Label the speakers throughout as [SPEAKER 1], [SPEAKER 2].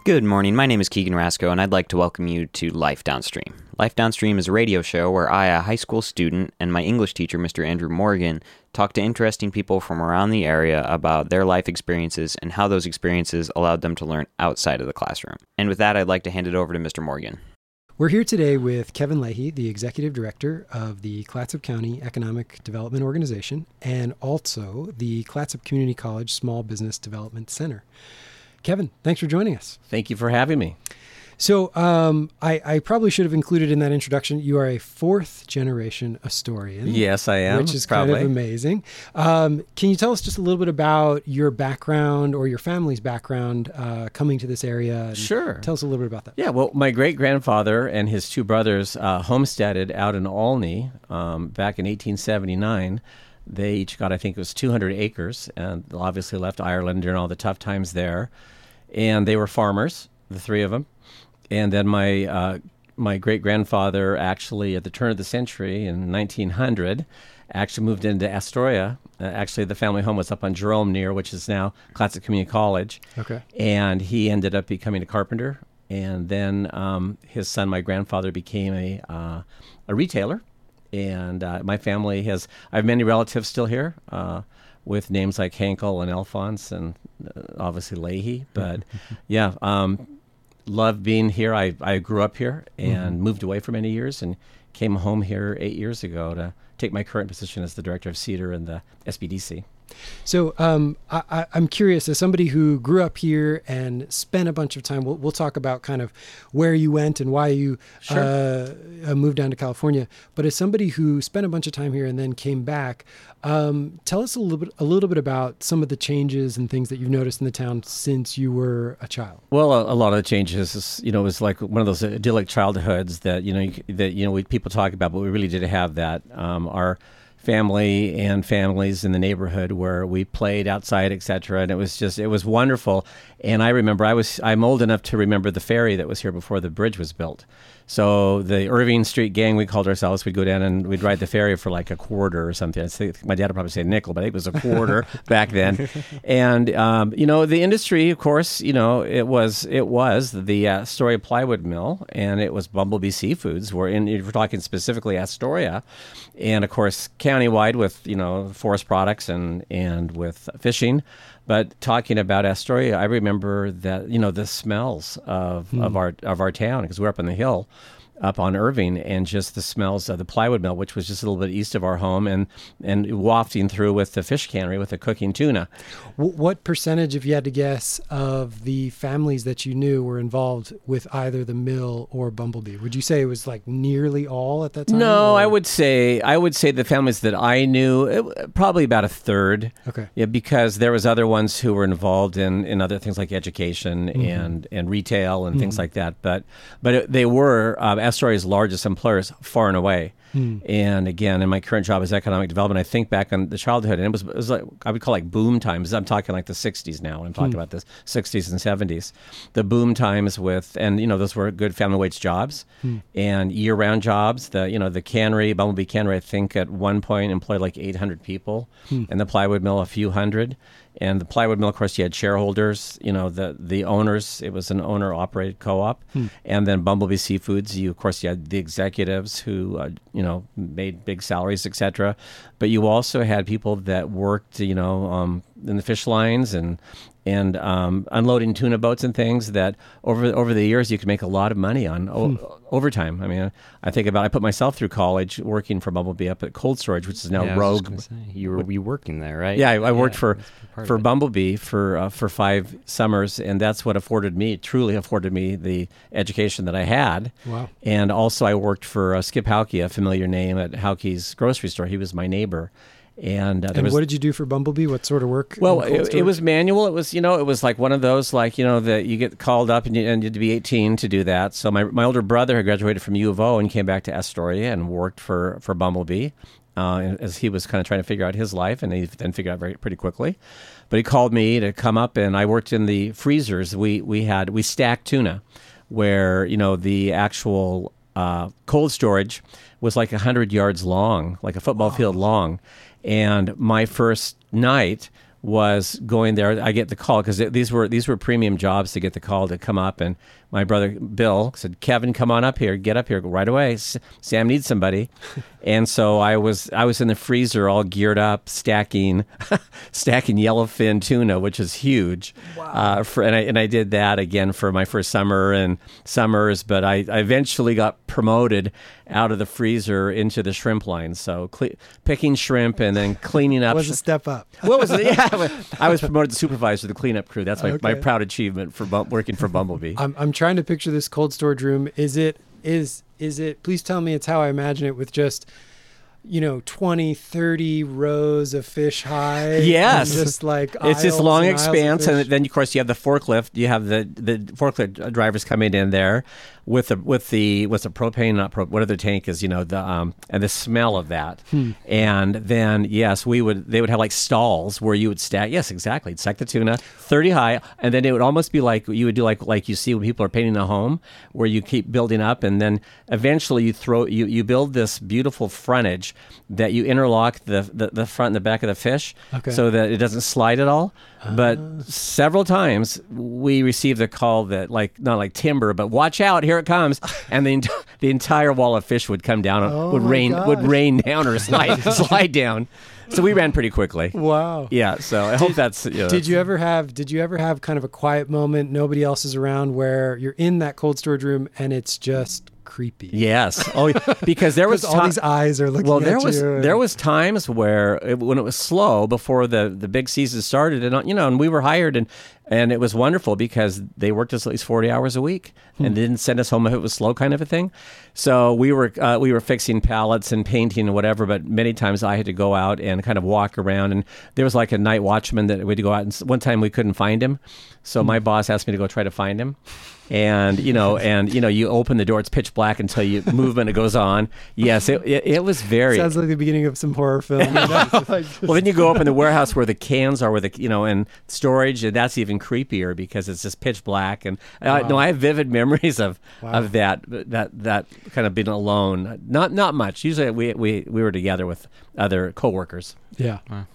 [SPEAKER 1] Good morning. My name is Keegan Rasco, and I'd like to welcome you to Life Downstream. Life Downstream is a radio show where I, a high school student, and my English teacher, Mr. Andrew Morgan, talk to interesting people from around the area about their life experiences and how those experiences allowed them to learn outside of the classroom. And with that, I'd like to hand it over to Mr. Morgan.
[SPEAKER 2] We're here today with Kevin Leahy, the Executive Director of the Clatsop County Economic Development Organization, and also the Clatsop Community College Small Business Development Center. Kevin, thanks for joining us.
[SPEAKER 3] Thank you for having me.
[SPEAKER 2] So I probably should have included in that introduction, you are a fourth generation Astorian.
[SPEAKER 3] Yes, I am.
[SPEAKER 2] Which is kind of amazing. Can you tell us just a little bit about your background or your family's background coming to this area?
[SPEAKER 3] Sure.
[SPEAKER 2] Tell us a little bit about that.
[SPEAKER 3] Yeah, well, my great-grandfather and his two brothers homesteaded out in Olney back in 1879. They each got, I think it was 200 acres, and obviously left Ireland during all the tough times there. And they were farmers, the three of them. And then my great-grandfather actually, at the turn of the century in 1900, actually moved into Astoria. Actually, the family home was up on Jerome Near, which is now Clatsop Community College.
[SPEAKER 2] Okay.
[SPEAKER 3] And he ended up becoming a carpenter. And then his son, my grandfather, became a retailer. And my family I have many relatives still here with names like Henkel and Alphonse and obviously Leahy. But yeah, love being here. I grew up here and moved away for many years and came home here 8 years ago to take my current position as the director of CEDAR and the SBDC.
[SPEAKER 2] So I'm curious, as somebody who grew up here and spent a bunch of time, we'll talk about kind of where you went and why you moved down to California. But as somebody who spent a bunch of time here and then came back, tell us a little bit about some of the changes and things that you've noticed in the town since you were a child.
[SPEAKER 3] Well, a lot of the changes is, was like one of those idyllic childhoods that people talk about, but we really did have that. Our family and families in the neighborhood where we played outside, etc. And it was wonderful. And I remember I'm old enough to remember the ferry that was here before the bridge was built. So the Irving Street gang, we called ourselves, we'd go down and we'd ride the ferry for like a quarter or something. I think my dad would probably say a nickel, but I think it was a quarter back then. And, the industry, of course, it was the Astoria Plywood Mill, and it was Bumblebee Seafoods. We're talking specifically Astoria. And, of course, countywide with, forest products and with fishing. But talking about Astoria, I remember that, the smells of our town, because we're up on the hill, up on Irving, and just the smells of the plywood mill, which was just a little bit east of our home, and wafting through with the fish cannery with the cooking tuna.
[SPEAKER 2] What percentage, if you had to guess, of the families that you knew were involved with either the mill or Bumblebee? Would you say it was like nearly all at that time?
[SPEAKER 3] No, I would say the families that I knew, probably about a third.
[SPEAKER 2] Okay.
[SPEAKER 3] Yeah, because there was other ones who were involved in other things like education and retail and things like that. But they were Astoria's largest employers far and away. And again, in my current job as economic development, I think back on the childhood, and it was like, I would call like boom times. I'm talking like the 60s now when I'm talking about the 60s and 70s. The boom times those were good family wage jobs and year-round jobs. The cannery, Bumblebee Cannery, I think at one point employed like 800 people, and the plywood mill a few hundred. And the plywood mill, of course, you had shareholders, the owners. It was an owner-operated co-op. And then Bumblebee Seafoods, you had the executives who, made big salaries, etc. But you also had people that worked, in the fish lines and unloading tuna boats and things that over the years you could make a lot of money on overtime. I mean, I put myself through college working for Bumblebee up at Cold Storage, which is now Rogue.
[SPEAKER 1] You were working there, right?
[SPEAKER 3] Yeah, I worked for Bumblebee for 5 summers, and that's what truly afforded me the education that I had.
[SPEAKER 2] Wow.
[SPEAKER 3] And also I worked for Skip Hauke, a familiar name at Hauke's grocery store. He was my neighbor. And
[SPEAKER 2] what did you do for Bumblebee? What sort of work?
[SPEAKER 3] Well, it was manual. It was, it was like one of those, like, that you get called up and you had to be 18 to do that. So my older brother had graduated from U of O and came back to Astoria and worked for Bumblebee as he was kind of trying to figure out his life, and he then figured out pretty quickly. But he called me to come up, and I worked in the freezers. We stacked tuna, where the actual cold storage was like 100 yards long, like a football field long. And my first night was going there. I get the call because these were premium jobs to get the call to come up, and my brother Bill said, "Kevin, come on up here, get up here right away. Sam needs somebody." And so I was in the freezer, all geared up, stacking yellowfin tuna, which is huge. Wow. And I did that again for my first summer and summers, but I eventually got promoted out of the freezer into the shrimp line. So picking shrimp and then cleaning up.
[SPEAKER 2] Was a step up.
[SPEAKER 3] What was it? Yeah, I was promoted to supervisor of the cleanup crew. That's my proud achievement for working for Bumblebee.
[SPEAKER 2] I'm trying to picture this cold storage room. Is it? Please tell me it's how I imagine it, with just 20, 30 rows of fish high.
[SPEAKER 3] Yes.
[SPEAKER 2] Just like
[SPEAKER 3] it's this long
[SPEAKER 2] and
[SPEAKER 3] expanse. And then, of course, you have the forklift. You have the forklift drivers coming in there with the propane, not propane, whatever the tank is, and the smell of that. And then, yes, they would have like stalls where you would stack. Yes, exactly. Stack the tuna 30 high. And then it would almost be like you would do like you see when people are painting a home, where you keep building up. And then eventually you build this beautiful frontage that you interlock the front and the back of the fish so that it doesn't slide at all. But several times we received a call that not like timber, but watch out, here it comes, and the entire wall of fish would come down, would rain down or slide down. So we ran pretty quickly.
[SPEAKER 2] Wow.
[SPEAKER 3] Yeah. So I hope that's.
[SPEAKER 2] Did you ever have kind of a quiet moment, nobody else is around, where you're in that cold storage room and it's just creepy?
[SPEAKER 3] Yes. Oh, because there was
[SPEAKER 2] all these eyes are looking at you.
[SPEAKER 3] There was times where when it was slow before the big season started, and we were hired, and it was wonderful because they worked us at least 40 hours a week and didn't send us home if it was slow, kind of a thing. So we were fixing pallets and painting and whatever, but many times I had to go out and kind of walk around, and there was like a night watchman that we had to go out, and one time we couldn't find him, so my boss asked me to go try to find him. And you open the door, it's pitch black until you move and it goes on. Yes, it was very.
[SPEAKER 2] Sounds like the beginning of some horror film.
[SPEAKER 3] Well, then you go up in the warehouse where the cans are, and storage, and that's even creepier because it's just pitch black. And I have vivid memories of that kind of being alone. Not much. Usually we were together with other coworkers.
[SPEAKER 2] Yeah.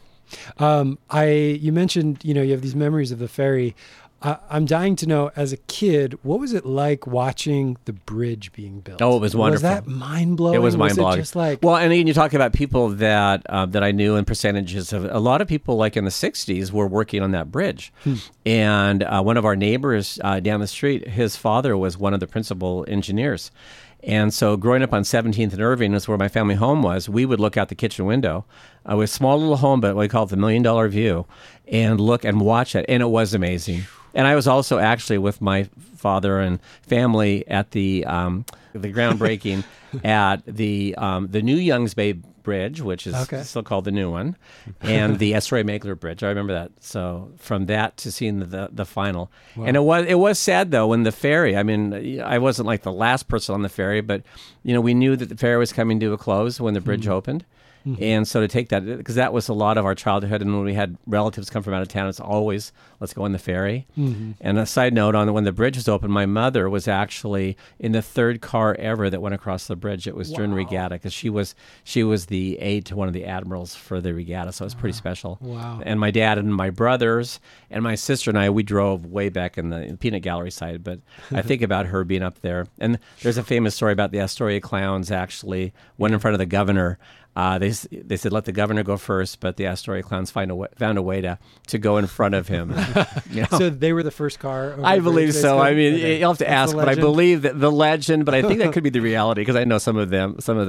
[SPEAKER 2] Wow. You mentioned you have these memories of the ferry. I'm dying to know, as a kid, what was it like watching the bridge being built?
[SPEAKER 3] Oh, it was wonderful.
[SPEAKER 2] Was that mind-blowing?
[SPEAKER 3] It was mind-blowing.
[SPEAKER 2] Just like...
[SPEAKER 3] Well, and you talk about people that I knew in percentages of a lot of people, like in the 60s, were working on that bridge. And one of our neighbors down the street, his father was one of the principal engineers. And so growing up on 17th and Irving is where my family home was. We would look out the kitchen window with a small little home, but we call it the $1 million view, and look and watch it. And it was amazing. And I was also actually with my father and family at the groundbreaking at the new Youngs Bay Bridge, which is still called the new one, and the Astoria Magler Bridge. I remember that. So from that to seeing the final, and it was sad though when the ferry. I mean, I wasn't like the last person on the ferry, but we knew that the ferry was coming to a close when the bridge opened. And so to take that, because that was a lot of our childhood, and when we had relatives come from out of town, it's always, let's go on the ferry. And a side note, when the bridge was open, my mother was actually in the third car ever that went across the bridge. It was during regatta, because she was the aide to one of the admirals for the regatta, so it was pretty special.
[SPEAKER 2] Wow.
[SPEAKER 3] And my dad and my brothers and my sister and I, we drove way back in the peanut gallery side, but I think about her being up there. And there's a famous story about the Astoria Clowns actually went in front of the governor. They said, let the governor go first, but the Astoria Clowns found a way to go in front of him.
[SPEAKER 2] So they were the first car?
[SPEAKER 3] I believe so. I mean, you'll have to ask, but I believe that the legend, but I think that could be the reality, because I know some of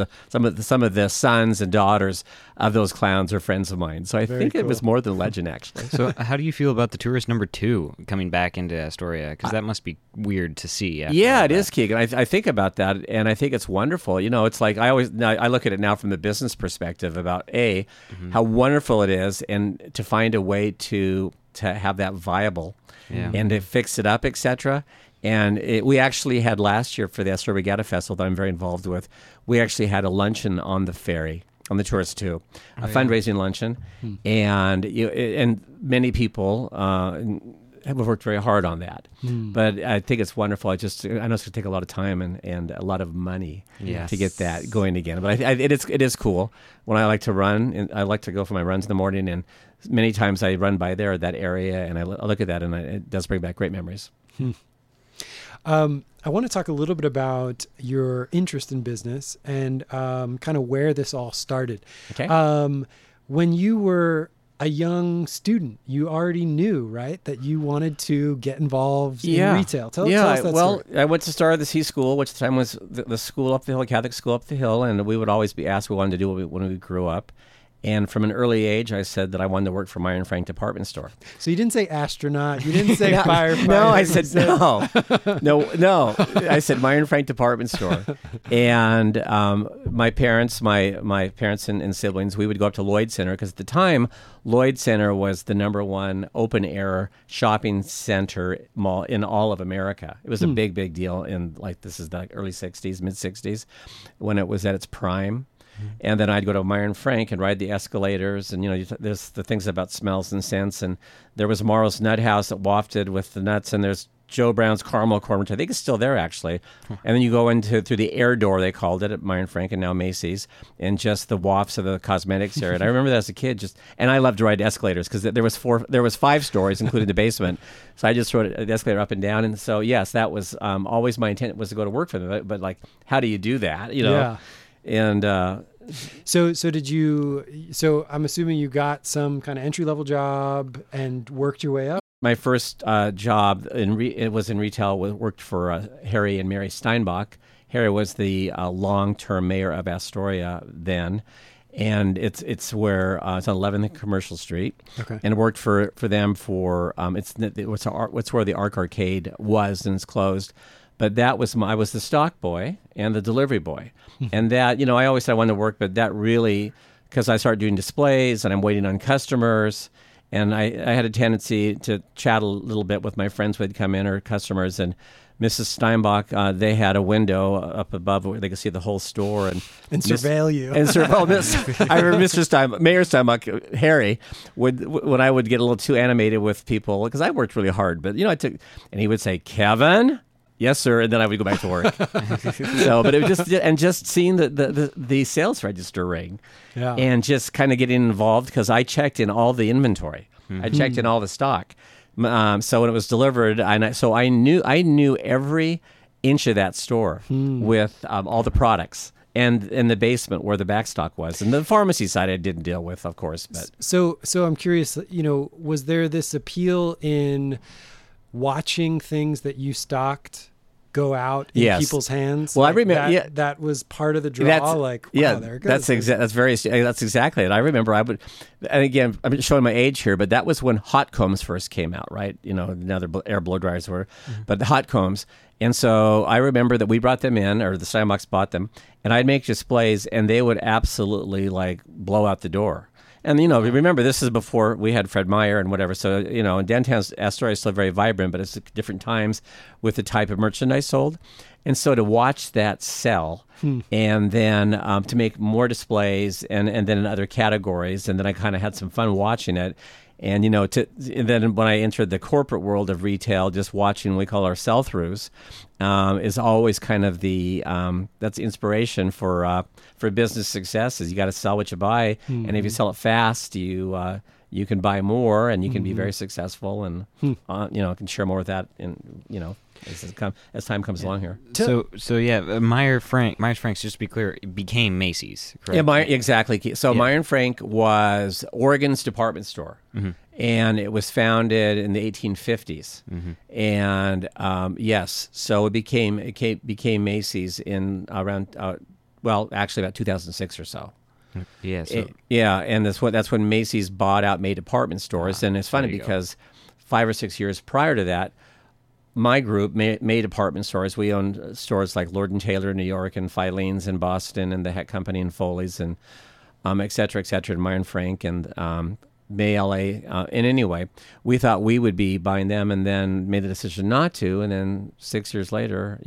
[SPEAKER 3] the sons and daughters of those clowns are friends of mine. So I think it was more than legend, actually.
[SPEAKER 1] So how do you feel about the tourist number 2 coming back into Astoria? Because that must be weird to see.
[SPEAKER 3] Yeah, it is, Keegan. I think about that, and I think it's wonderful. It's like I look at it now from the business perspective about how wonderful it is, and to find a way to have that viable and to fix it up, etc. And we actually had last year for the Astoria Regatta Festival that I'm very involved with, we actually had a luncheon on the ferry, on the Tourist 2, a fundraising luncheon, and many people have worked very hard on that. But I think it's wonderful. I know it's going to take a lot of time and a lot of money
[SPEAKER 1] Yes.
[SPEAKER 3] to get that going again. But it is cool. When I like to run, and I like to go for my runs in the morning, and many times I run by there, that area, and I look at that, and it does bring back great memories.
[SPEAKER 2] I want to talk a little bit about your interest in business and kind of where this all started.
[SPEAKER 3] Okay.
[SPEAKER 2] When you were a young student, you already knew, right, that you wanted to get involved in retail. Tell us that story.
[SPEAKER 3] I went to Star of the Sea School, which at the time was the school up the hill, Catholic school up the hill, and we would always be asked what we wanted to do when we grew up. And from an early age, I said that I wanted to work for Meyer and Frank department store.
[SPEAKER 2] So you didn't say astronaut. You didn't say firefighter.
[SPEAKER 3] No, I said no. I said Meyer and Frank department store. And my parents, my parents and siblings, we would go up to Lloyd Center because at the time, Lloyd Center was the number one open air shopping center mall in all of America. It was a big, big deal in this is the early 60s, mid 60s, when it was at its prime. And then I'd go to Meyer and Frank and ride the escalators, and there's the things about smells and scents. And there was Morrow's Nut House that wafted with the nuts, and there's Joe Brown's Caramel Corner, which I think is still there actually. And then you go through the air door, they called it at Meyer and Frank, and now Macy's, and just the wafts of the cosmetics area. And I remember that as a kid, and I loved to ride escalators because there was 5 stories, including the basement. So I just rode the escalator up and down. And so yes, that was always my intent was to go to work for them. But how do you do that?
[SPEAKER 2] Yeah.
[SPEAKER 3] And
[SPEAKER 2] so did you? So I'm assuming you got some kind of entry level job and worked your way up.
[SPEAKER 3] My first job it was in retail. Worked for Harry and Mary Steinbach. Harry was the long-term mayor of Astoria then, and it's where it's on 11th and Commercial Street.
[SPEAKER 2] Okay.
[SPEAKER 3] And worked for them for it's where the Arc Arcade was, and it's closed. But that was I was the stock boy and the delivery boy. And that, I always said I wanted to work, but that really, because I started doing displays and I'm waiting on customers, and I had a tendency to chat a little bit with my friends who had come in or customers, and Mrs. Steinbach, they had a window up above where they could see the whole store and
[SPEAKER 2] surveil you.
[SPEAKER 3] And I remember Mayor Steinbach, Harry, when I would get a little too animated with people, because I worked really hard, but and he would say, "Kevin." Yes, sir, and then I would go back to work. But it was just seeing the sales register ring, and just kind of getting involved because I checked in all the inventory, I checked in all the stock. So when it was delivered, I knew every inch of that store with all the products. And in the basement where the backstock was, and the pharmacy side I didn't deal with, of course. But
[SPEAKER 2] so I'm curious. Was there this appeal in watching things that you stocked go out in people's hands?
[SPEAKER 3] Well, I remember
[SPEAKER 2] that was part of the draw. There it goes.
[SPEAKER 3] That's exactly it. I remember and again, I'm showing my age here, but that was when hot combs first came out, right? Now their air blow dryers were, but the hot combs. And so I remember that we brought them in, or the Steinbachs bought them, and I'd make displays, and they would absolutely blow out the door. And, remember, this is before we had Fred Meyer and whatever. So, downtown Astoria is still very vibrant, but it's different times with the type of merchandise sold. And so to watch that sell and then to make more displays and then in other categories, and then I kind of had some fun watching it. And, and then when I entered the corporate world of retail, just watching what we call our sell-throughs is always kind of that's inspiration for business success. Is you got to sell what you buy, and if you sell it fast, you can buy more, and you can be very successful, and can share more of that, as time comes along here.
[SPEAKER 1] Myers Frank's, just to be clear, it became Macy's, correct?
[SPEAKER 3] Yeah, exactly. So Meyer and Frank was Oregon's department store, and it was founded in the 1850s. And yes, so it became Macy's in around actually about 2006 or so.
[SPEAKER 1] Yeah.
[SPEAKER 3] And that's when Macy's bought out May department stores, and it's funny because 5 or 6 years prior to that, my group, May department stores, we owned stores like Lord & Taylor in New York and Filene's in Boston and the Heck Company in Foley's and et cetera, and Meyer and Frank and May LA. And anyway, we thought we would be buying them and then made the decision not to. And then 6 years later,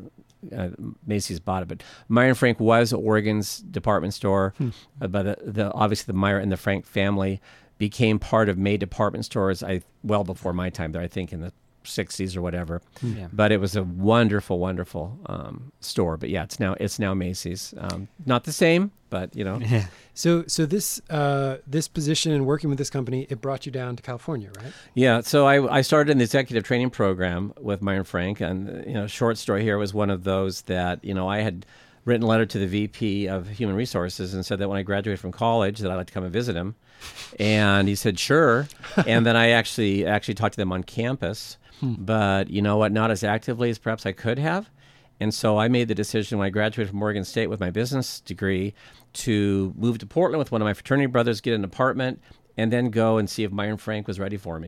[SPEAKER 3] Macy's bought it. But Meyer and Frank was Oregon's department store. But obviously the Meyer and the Frank family became part of May department stores. Well before my time there, I think in the 60s or whatever.
[SPEAKER 1] Yeah.
[SPEAKER 3] But it was a wonderful, wonderful store. But yeah, it's now Macy's. Not the same, but
[SPEAKER 1] Yeah.
[SPEAKER 2] So this this position and working with this company, it brought you down to California, right?
[SPEAKER 3] Yeah, so I started in the executive training program with Myron Frank, and short story here was one of those that I had written a letter to the VP of Human Resources and said that when I graduated from college that I'd like to come and visit him, and he said sure, and then I actually talked to them on campus, but you know what, not as actively as perhaps I could have. And so I made the decision when I graduated from Morgan State with my business degree to move to Portland with one of my fraternity brothers, get an apartment, and then go and see if Myron Frank was ready for me.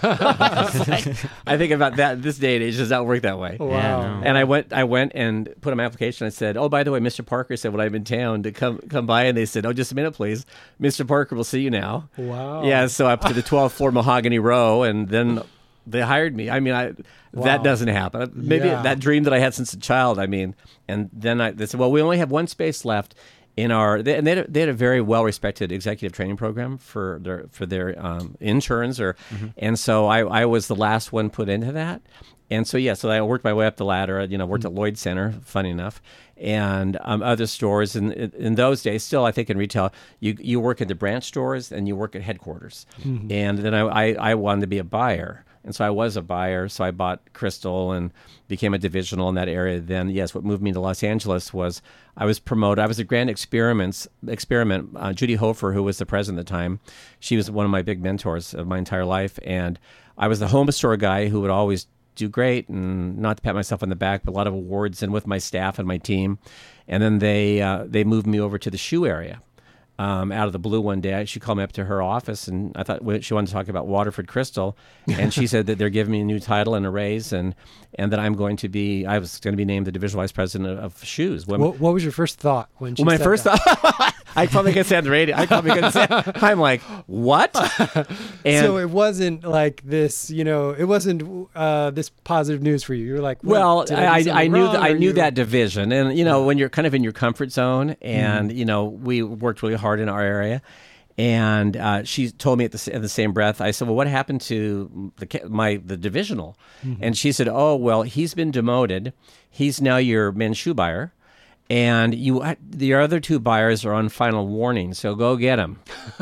[SPEAKER 3] I think about that this day and age, does not work that way.
[SPEAKER 2] Wow.
[SPEAKER 1] Yeah, no.
[SPEAKER 3] And I went and put on my application. I said, oh, by the way, Mr. Parker said when I'm in town to come by. And they said, oh, just a minute, please. Mr. Parker will see you now.
[SPEAKER 2] Wow.
[SPEAKER 3] Yeah, so up to the 12th floor Mahogany Row, and then they hired me. I mean, that doesn't happen. Maybe that dream that I had since a child, and then they said, well, we only have one space left in our, they had a very well-respected executive training program for their interns, and so I was the last one put into that. And so, so I worked my way up the ladder. Worked at Lloyd Center, funny enough, and other stores. And in those days, still, I think in retail, you work at the branch stores and you work at headquarters. Mm-hmm. And then I wanted to be a buyer. And so I was a buyer. So I bought Crystal and became a divisional in that area. Then, yes, what moved me to Los Angeles was I was promoted. I was at Grand Experiment. Judy Hofer, who was the president at the time, she was one of my big mentors of my entire life. And I was the home store guy who would always do great, and not to pat myself on the back, but a lot of awards, and with my staff and my team. And then they moved me over to the shoe area. Out of the blue one day, she called me up to her office, and I thought she wanted to talk about Waterford Crystal, and she said that they're giving me a new title and a raise, and that I was going to be named the divisional vice president of shoes.
[SPEAKER 2] What was your first thought when she
[SPEAKER 3] my
[SPEAKER 2] said
[SPEAKER 3] first
[SPEAKER 2] that?
[SPEAKER 3] thought? I probably could say on the radio. I'm like, what? And
[SPEAKER 2] so it wasn't like this, it wasn't this positive news for you. You were like,
[SPEAKER 3] well, I knew
[SPEAKER 2] knew
[SPEAKER 3] that division, and when you're kind of in your comfort zone, and we worked really hard in our area, and she told me in the same breath. I said, well, what happened to the divisional? Mm-hmm. And she said, oh, well, he's been demoted. He's now your men's shoe buyer. And the other two buyers are on final warning, so go get them.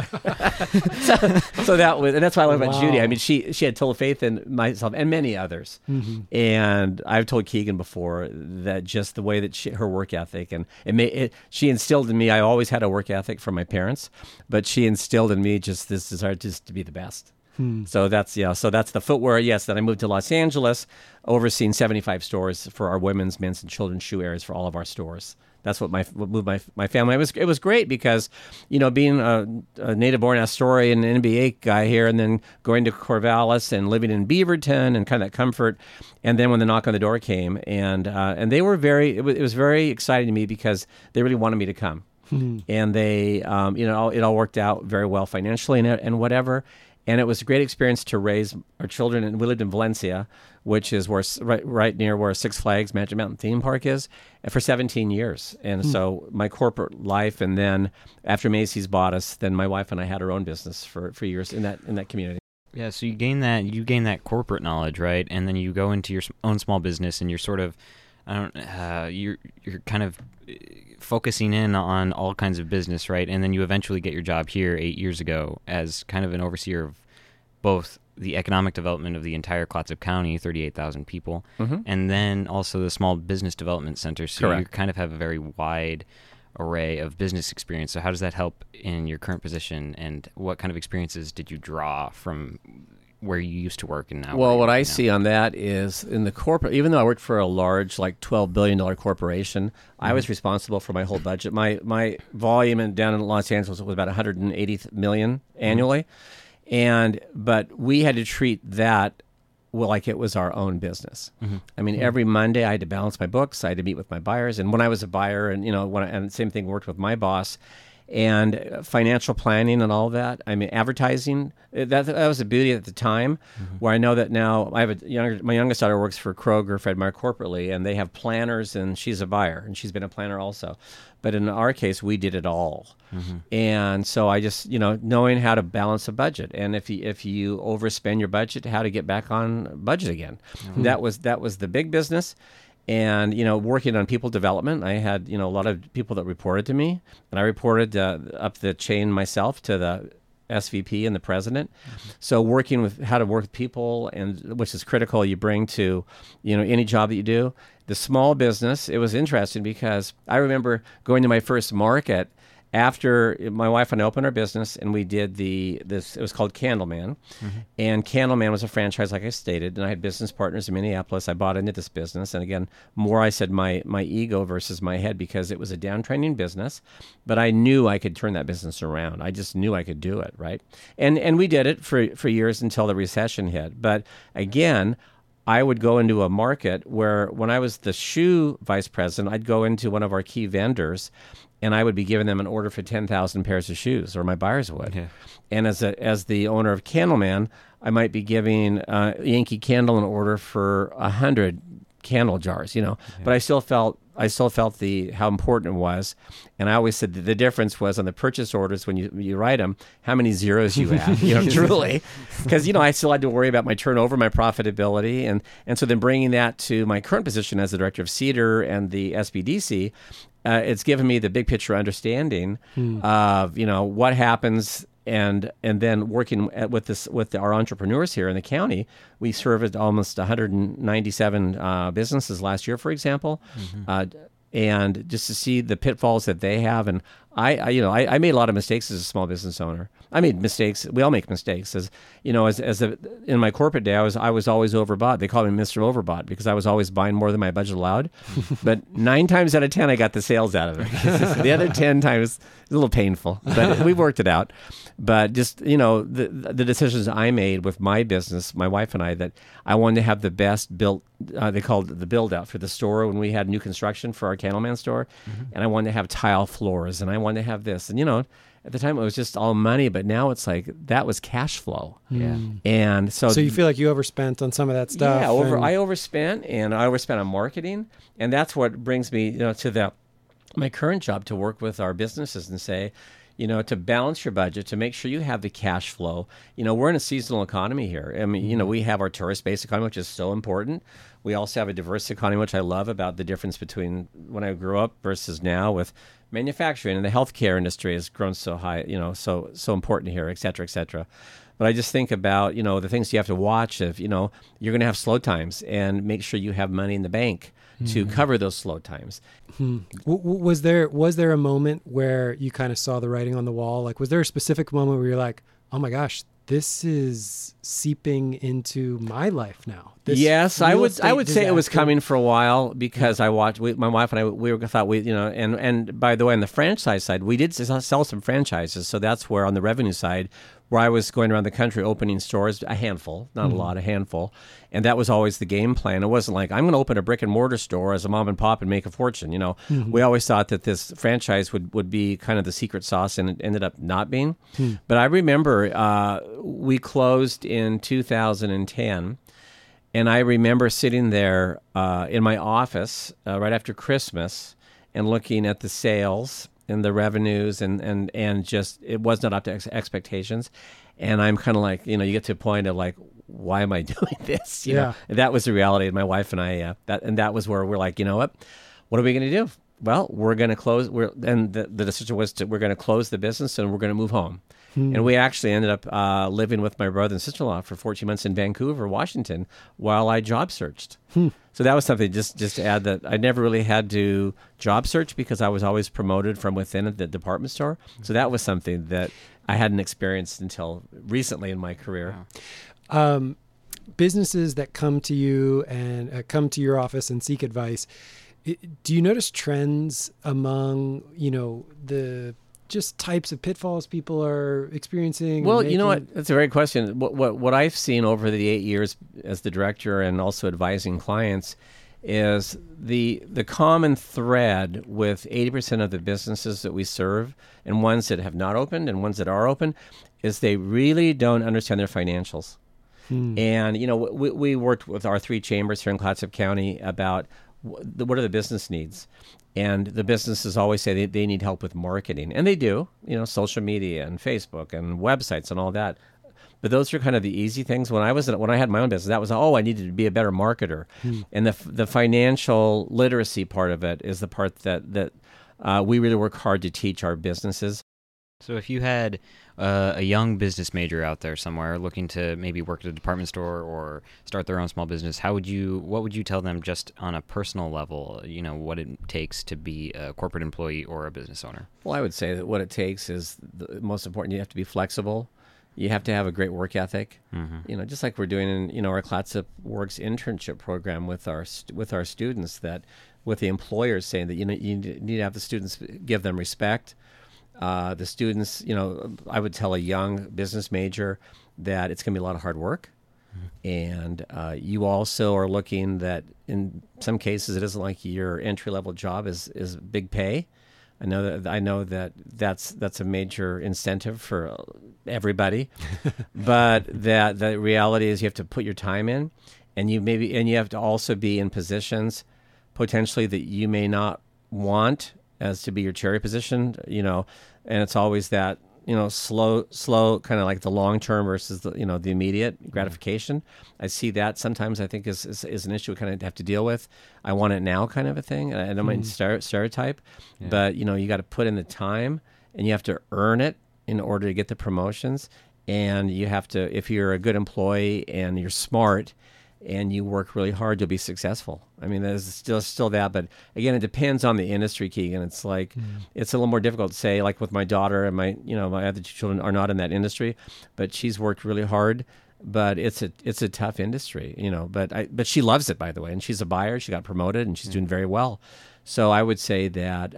[SPEAKER 3] so that's why I love about Judy. I mean, she had total faith in myself and many others. Mm-hmm. And I've told Keegan before that just the way that her work ethic, and she instilled in me. I always had a work ethic from my parents, but she instilled in me just this desire just to be the best. So that's the footwear. Yes, then I moved to Los Angeles, overseeing 75 stores for our women's, men's, and children's shoe areas for all of our stores. That's what moved my family. It was great because, being a native-born Astorian NBA guy here, and then going to Corvallis and living in Beaverton and kind of that comfort, and then when the knock on the door came, and they were it was very exciting to me because they really wanted me to come, and they it all worked out very well financially and whatever. And it was a great experience to raise our children. And we lived in Valencia, which is right near where Six Flags Magic Mountain theme park is, for 17 years. And so my corporate life, and then after Macy's bought us, then my wife and I had our own business for years in that community.
[SPEAKER 1] Yeah, so you gain that corporate knowledge, right? And then you go into your own small business, and you're sort of, you're kind of focusing in on all kinds of business, right? And then you eventually get your job here 8 years ago as kind of an overseer of both the economic development of the entire Clatsop County, 38,000 people, and then also the Small Business Development Center. So
[SPEAKER 3] Correct.
[SPEAKER 1] You kind of have a very wide array of business experience. So how does that help in your current position, and what kind of experiences did you draw from where you used to work and now?
[SPEAKER 3] Well, what I see on that is in the corporate, even though I worked for a large, like $12 billion corporation, I was responsible for my whole budget. My volume down in Los Angeles was about $180 million annually. But we had to treat that like it was our own business. I mean, every Monday I had to balance my books. I had to meet with my buyers. And when I was a buyer, and same thing worked with my boss. and financial planning and all that. I mean, advertising. That was the beauty at the time, where I know that now I have my youngest daughter works for Kroger, Fred Meyer corporately, and they have planners, and she's a buyer, and she's been a planner also. But in our case, we did it all. And so I just, knowing how to balance a budget, and if you overspend your budget, how to get back on budget again. That was the big business. And, working on people development, I had, a lot of people that reported to me, and I reported up the chain myself to the SVP and the president. So working with how to work with people, and which is critical, you bring to, any job that you do. The small business, it was interesting because I remember going to my first market after my wife and I opened our business, and we did it was called Candleman. And Candleman was a franchise, like I stated, and I had business partners in Minneapolis. I bought into this business. And again, more I said my ego versus my head, because it was a downtrending business, but I knew I could turn that business around. I just knew I could do it, right? And we did it for years until the recession hit. But again, I would go into a market where, when I was the shoe vice president, I'd go into one of our key vendors, and I would be giving them an order for 10,000 pairs of shoes, or my buyers would. Yeah. And as the owner of Candleman, I might be giving Yankee Candle an order for 100 candle jars, But I still felt how important it was. And I always said that the difference was on the purchase orders, when you write them, how many zeros you add, truly. Because, I still had to worry about my turnover, my profitability. And so then bringing that to my current position as the director of Cedar and the SBDC, it's given me the big picture understanding of, what happens. And then working with our entrepreneurs here in the county, we serviced almost 197 businesses last year, for example, and just to see the pitfalls that they have. And I made a lot of mistakes as a small business owner. I made mistakes. We all make mistakes. In my corporate day, I was always overbought. They called me Mr. Overbought because I was always buying more than my budget allowed. But 9 times out of 10, I got the sales out of it. The other 10 times, it's a little painful, but we worked it out. But just, the decisions I made with my business, my wife and I, that I wanted to have the best built, they called it the build out for the store when we had new construction for our Candleman store. And I wanted to have tile floors, and I wanted to have this. And, at the time it was just all money, but now it's like that was cash flow. Yeah. And so
[SPEAKER 2] you feel like you overspent on some of that stuff.
[SPEAKER 3] Yeah, I overspent, and I overspent on marketing. And that's what brings me, to my current job, to work with our businesses and say, to balance your budget, to make sure you have the cash flow. We're in a seasonal economy here. I mean, we have our tourist-based economy, which is so important. We also have a diverse economy, which I love about the difference between when I grew up versus now with manufacturing, and the healthcare industry has grown so high, so important here, et cetera, et cetera. But I just think about, the things you have to watch if, you're going to have slow times, and make sure you have money in the bank to cover those slow times.
[SPEAKER 2] Was there a moment where you kind of saw the writing on the wall? Like, was there a specific moment where you're like, oh my gosh, this is seeping into my life now?
[SPEAKER 3] Yes, I would say it was coming for a while, because I watched, my wife and I, thought and by the way, on the franchise side, we did sell some franchises. So that's where, on the revenue side, where I was going around the country opening stores, a handful, not a lot, a handful. And that was always the game plan. It wasn't like, I'm going to open a brick and mortar store as a mom and pop and make a fortune. We always thought that this franchise would be kind of the secret sauce, and it ended up not being. But I remember we closed in 2010. And I remember sitting there in my office right after Christmas and looking at the sales and the revenues, and just, it was not up to expectations. And I'm kind of like, you get to a point of like, why am I doing this? You know? And that was the reality. And my wife and I, that was where we're like, what are we going to do? Well, we're going to close. And the decision was we're going to close the business, and we're going to move home. And we actually ended up living with my brother and sister-in-law for 14 months in Vancouver, Washington, while I job searched. So that was something, just to add, that I never really had to job search, because I was always promoted from within the department store. So that was something that I hadn't experienced until recently in my career.
[SPEAKER 2] Businesses that come to you and come to your office and seek advice, do you notice trends among, the just types of pitfalls people are experiencing?
[SPEAKER 3] Well, you know what? That's a great question. What I've seen over the 8 years as the director and also advising clients is the common thread with 80% of the businesses that we serve, and ones that have not opened and ones that are open, is they really don't understand their financials. And, we worked with our 3 chambers here in Clatsop County about what are the business needs. And the businesses always say they need help with marketing. And they do, social media and Facebook and websites and all that. But those are kind of the easy things. When I had my own business, that was, I needed to be a better marketer. And the financial literacy part of it is the part that we really work hard to teach our businesses.
[SPEAKER 1] So if you had a young business major out there somewhere looking to maybe work at a department store or start their own small business, what would you tell them just on a personal level, what it takes to be a corporate employee or a business owner?
[SPEAKER 3] Well, I would say that what it takes is the most important. You have to be flexible. You have to have a great work ethic. Just like we're doing in our Clatsop Works internship program with our students, that with the employers saying that you need to have the students give them respect. The students, I would tell a young business major that it's going to be a lot of hard work. And you also are looking that in some cases it isn't like your entry-level job is big pay. I know that that's a major incentive for everybody, but that the reality is you have to put your time in, and you have to also be in positions potentially that you may not want as to be your cherry position, and it's always that, slow kind of like the long term versus the immediate gratification. I see that sometimes I think is an issue we kind of have to deal with. I want it now kind of a thing. I don't mean stereotype, but you got to put in the time and you have to earn it in order to get the promotions. And you have to, if you're a good employee and you're smart and you work really hard, you'll be successful. I mean, there's still that, but again, it depends on the industry, Keegan. It's like it's a little more difficult to say. Like with my daughter and my other 2 children are not in that industry, but she's worked really hard. But it's a tough industry, But she loves it, by the way, and she's a buyer. She got promoted, and she's doing very well. So I would say that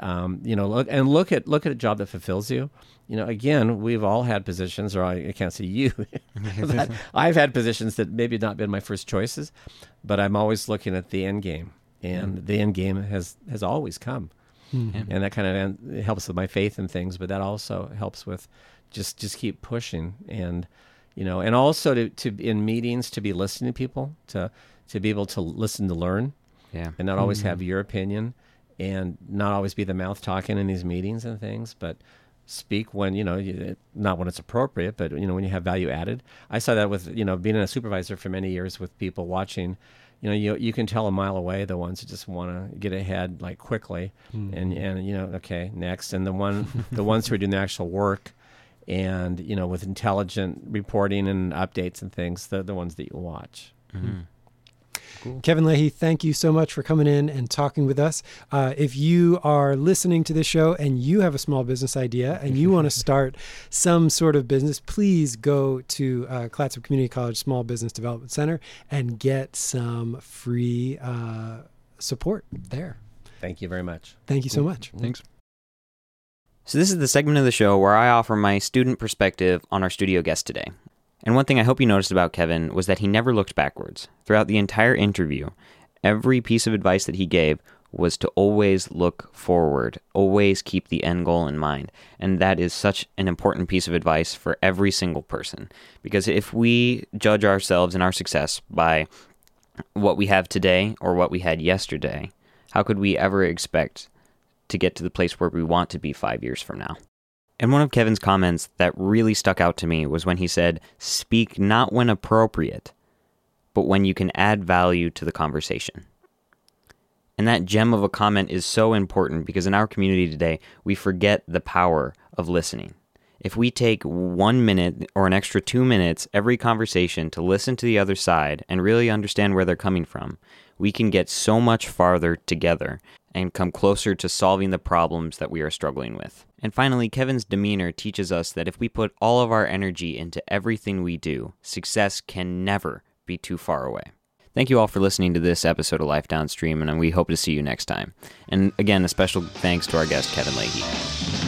[SPEAKER 3] look at a job that fulfills you. Again, we've all had positions, or I can't say you, but I've had positions that maybe not been my first choices, but I'm always looking at the end game, and the end game has always come, and that kind of helps with my faith in things, but that also helps with just keep pushing, and and also to in meetings to be listening to people, to be able to listen to learn, and not always have your opinion, and not always be the mouth talking in these meetings and things, but speak when, not when it's appropriate, but, when you have value added. I saw that with, being a supervisor for many years with people watching, you can tell a mile away the ones that just want to get ahead like quickly and okay, next. And the ones who are doing the actual work and, with intelligent reporting and updates and things, they're the ones that you watch.
[SPEAKER 2] Cool. Kevin Leahy, thank you so much for coming in and talking with us. If you are listening to this show and you have a small business idea and you want to start some sort of business, please go to Clatsop Community College Small Business Development Center and get some free support there.
[SPEAKER 3] Thank you very much.
[SPEAKER 2] Thank you so much.
[SPEAKER 1] Thanks. So this is the segment of the show where I offer my student perspective on our studio guest today. And one thing I hope you noticed about Kevin was that he never looked backwards. Throughout the entire interview, every piece of advice that he gave was to always look forward, always keep the end goal in mind. And that is such an important piece of advice for every single person. Because if we judge ourselves and our success by what we have today or what we had yesterday, how could we ever expect to get to the place where we want to be 5 years from now? And one of Kevin's comments that really stuck out to me was when he said, speak not when appropriate, but when you can add value to the conversation. And that gem of a comment is so important because in our community today, we forget the power of listening. If we take 1 minute or an extra 2 minutes every conversation to listen to the other side and really understand where they're coming from, we can get so much farther together and come closer to solving the problems that we are struggling with. And finally, Kevin's demeanor teaches us that if we put all of our energy into everything we do, success can never be too far away. Thank you all for listening to this episode of Life Downstream, and we hope to see you next time. And again, a special thanks to our guest, Kevin Leahy.